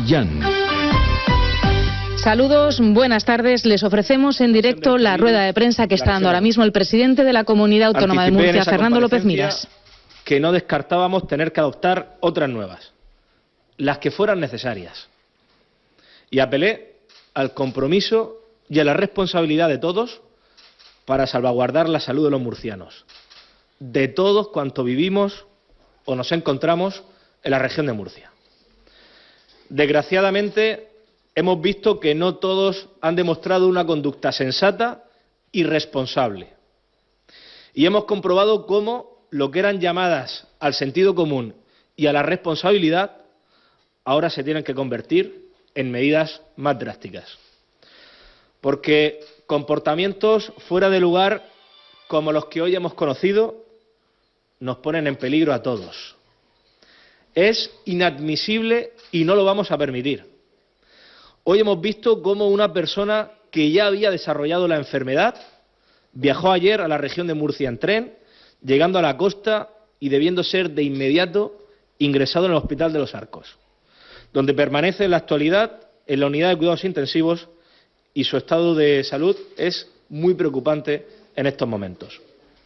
Millán. Saludos, buenas tardes. Les ofrecemos en directo la rueda de prensa que está dando ahora mismo el presidente de la Comunidad Autónoma de Murcia, Fernando López Miras. Que no descartábamos tener que adoptar otras nuevas, las que fueran necesarias. Y apelé al compromiso y a la responsabilidad de todos para salvaguardar la salud de los murcianos, de todos cuantos vivimos o nos encontramos en la región de Murcia. Desgraciadamente, hemos visto que no todos han demostrado una conducta sensata y responsable. Y hemos comprobado cómo lo que eran llamadas al sentido común y a la responsabilidad ahora se tienen que convertir en medidas más drásticas. Porque comportamientos fuera de lugar, como los que hoy hemos conocido, nos ponen en peligro a todos. Es inadmisible y no lo vamos a permitir. Hoy hemos visto cómo una persona que ya había desarrollado la enfermedad viajó ayer a la región de Murcia en tren, llegando a la costa y debiendo ser de inmediato ingresado en el Hospital de los Arcos, donde permanece en la actualidad en la unidad de cuidados intensivos y su estado de salud es muy preocupante en estos momentos.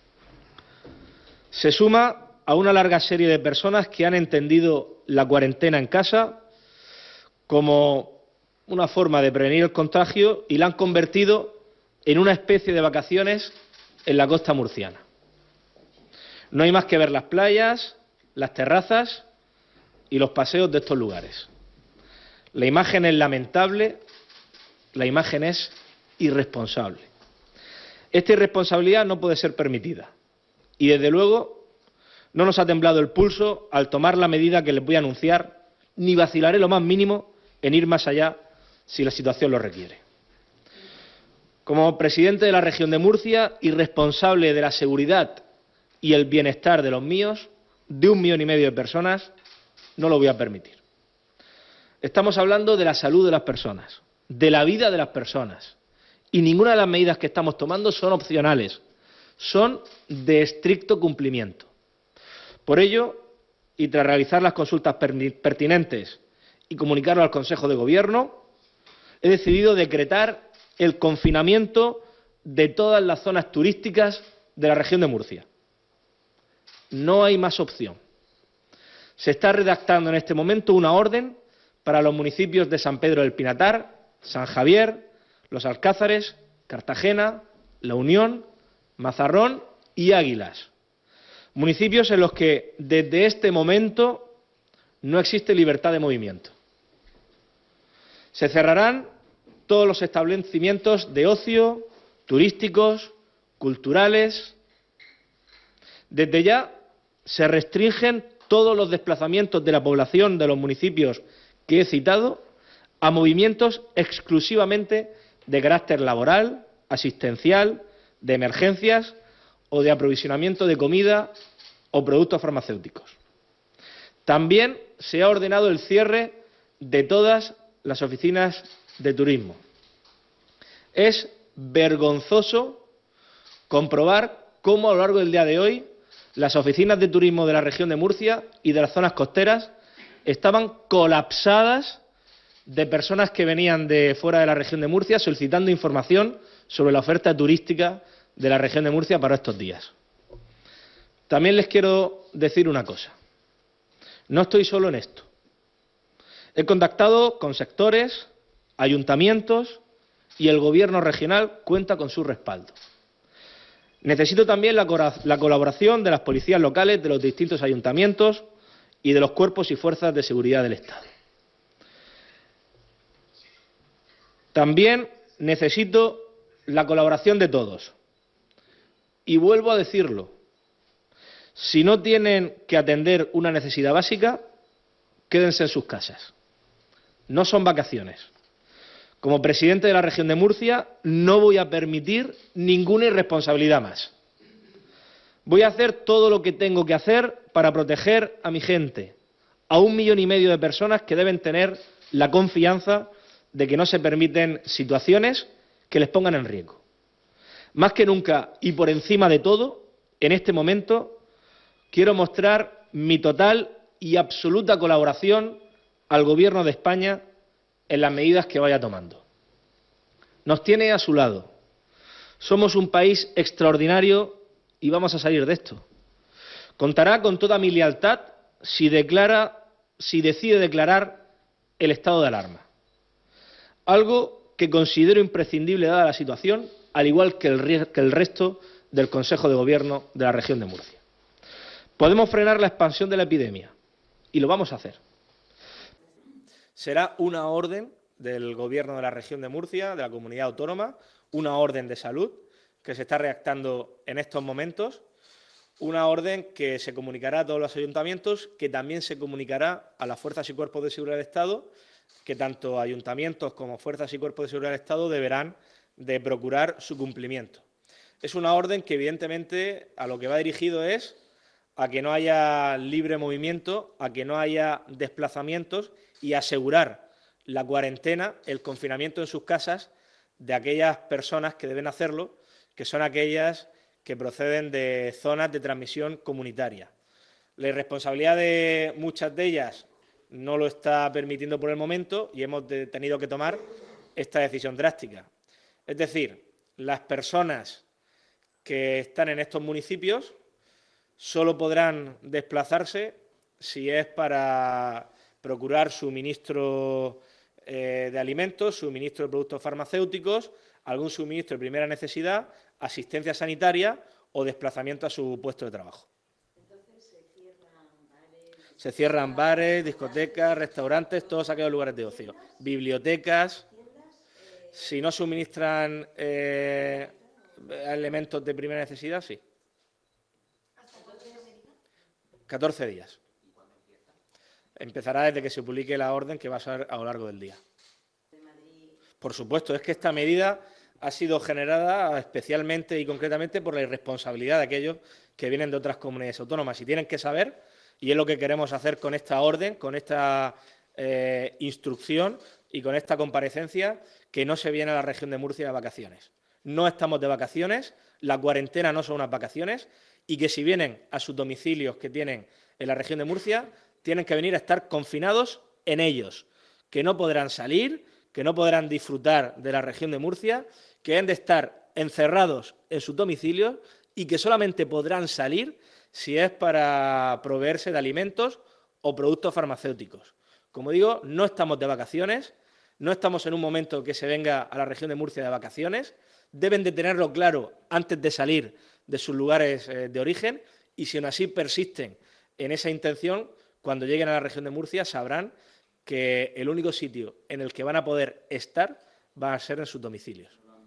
Se suma a una larga serie de personas que han entendido la cuarentena en casa como una forma de prevenir el contagio y la han convertido en una especie de vacaciones en la costa murciana. No hay más que ver las playas, las terrazas y los paseos de estos lugares. La imagen es lamentable, la imagen es irresponsable. Esta irresponsabilidad no puede ser permitida y, desde luego, no nos ha temblado el pulso al tomar la medida que les voy a anunciar, ni vacilaré lo más mínimo en ir más allá si la situación lo requiere. Como presidente de la región de Murcia y responsable de la seguridad y el bienestar de los míos, de 1,5 millones de personas, no lo voy a permitir. Estamos hablando de la salud de las personas, de la vida de las personas, y ninguna de las medidas que estamos tomando son opcionales, son de estricto cumplimiento. Por ello, y tras realizar las consultas pertinentes y comunicarlo al Consejo de Gobierno, he decidido decretar el confinamiento de todas las zonas turísticas de la región de Murcia. No hay más opción. Se está redactando en este momento una orden para los municipios de San Pedro del Pinatar, San Javier, Los Alcázares, Cartagena, La Unión, Mazarrón y Águilas. Municipios en los que desde este momento no existe libertad de movimiento. Se cerrarán todos los establecimientos de ocio, turísticos, culturales. Desde ya se restringen todos los desplazamientos de la población de los municipios que he citado a movimientos exclusivamente de carácter laboral, asistencial, de emergencias o de aprovisionamiento de comida o productos farmacéuticos. También se ha ordenado el cierre de todas las oficinas de turismo. Es vergonzoso comprobar cómo a lo largo del día de hoy las oficinas de turismo de la región de Murcia y de las zonas costeras estaban colapsadas de personas que venían de fuera de la región de Murcia solicitando información sobre la oferta turística de la región de Murcia para estos días. También les quiero decir una cosa. No estoy solo en esto. He contactado con sectores, ayuntamientos y el Gobierno regional cuenta con su respaldo. Necesito también la colaboración de las policías locales de los distintos ayuntamientos y de los cuerpos y fuerzas de seguridad del Estado. También necesito la colaboración de todos. Y vuelvo a decirlo, si no tienen que atender una necesidad básica, quédense en sus casas. No son vacaciones. Como presidente de la región de Murcia, no voy a permitir ninguna irresponsabilidad más. Voy a hacer todo lo que tengo que hacer para proteger a mi gente, a 1,5 millones de personas que deben tener la confianza de que no se permiten situaciones que les pongan en riesgo. Más que nunca y por encima de todo, en este momento, quiero mostrar mi total y absoluta colaboración al Gobierno de España en las medidas que vaya tomando. Nos tiene a su lado. Somos un país extraordinario y vamos a salir de esto. Contará con toda mi lealtad si decide declarar el estado de alarma. Algo que considero imprescindible dada la situación, al igual que el resto del Consejo de Gobierno de la región de Murcia. Podemos frenar la expansión de la epidemia y lo vamos a hacer. Será una orden del Gobierno de la región de Murcia, de la comunidad autónoma, una orden de salud que se está redactando en estos momentos, una orden que se comunicará a todos los ayuntamientos, que también se comunicará a las fuerzas y cuerpos de seguridad del Estado, que tanto ayuntamientos como fuerzas y cuerpos de seguridad del Estado deberán de procurar su cumplimiento. Es una orden que, evidentemente, a lo que va dirigido es a que no haya libre movimiento, a que no haya desplazamientos y asegurar la cuarentena, el confinamiento en sus casas de aquellas personas que deben hacerlo, que son aquellas que proceden de zonas de transmisión comunitaria. La irresponsabilidad de muchas de ellas no lo está permitiendo por el momento y hemos tenido que tomar esta decisión drástica. Es decir, las personas que están en estos municipios solo podrán desplazarse si es para procurar suministro de alimentos, suministro de productos farmacéuticos, algún suministro de primera necesidad, asistencia sanitaria o desplazamiento a su puesto de trabajo. Entonces se cierran bares, discotecas, restaurantes, todos aquellos lugares de ocio, bibliotecas. Si no suministran elementos de primera necesidad, sí. 14 días. Empezará desde que se publique la orden, que va a ser a lo largo del día. Por supuesto, es que esta medida ha sido generada especialmente y concretamente por la irresponsabilidad de aquellos que vienen de otras comunidades autónomas y tienen que saber, y es lo que queremos hacer con esta orden, con esta instrucción y con esta comparecencia, que no se viene a la región de Murcia de vacaciones. No estamos de vacaciones, la cuarentena no son unas vacaciones y que si vienen a sus domicilios que tienen en la región de Murcia, tienen que venir a estar confinados en ellos, que no podrán salir, que no podrán disfrutar de la región de Murcia, que deben de estar encerrados en sus domicilios y que solamente podrán salir si es para proveerse de alimentos o productos farmacéuticos. Como digo, no estamos de vacaciones, no estamos en un momento que se venga a la región de Murcia de vacaciones, deben de tenerlo claro antes de salir de sus lugares de origen y si aún así persisten en esa intención, cuando lleguen a la región de Murcia sabrán que el único sitio en el que van a poder estar va a ser en sus domicilios.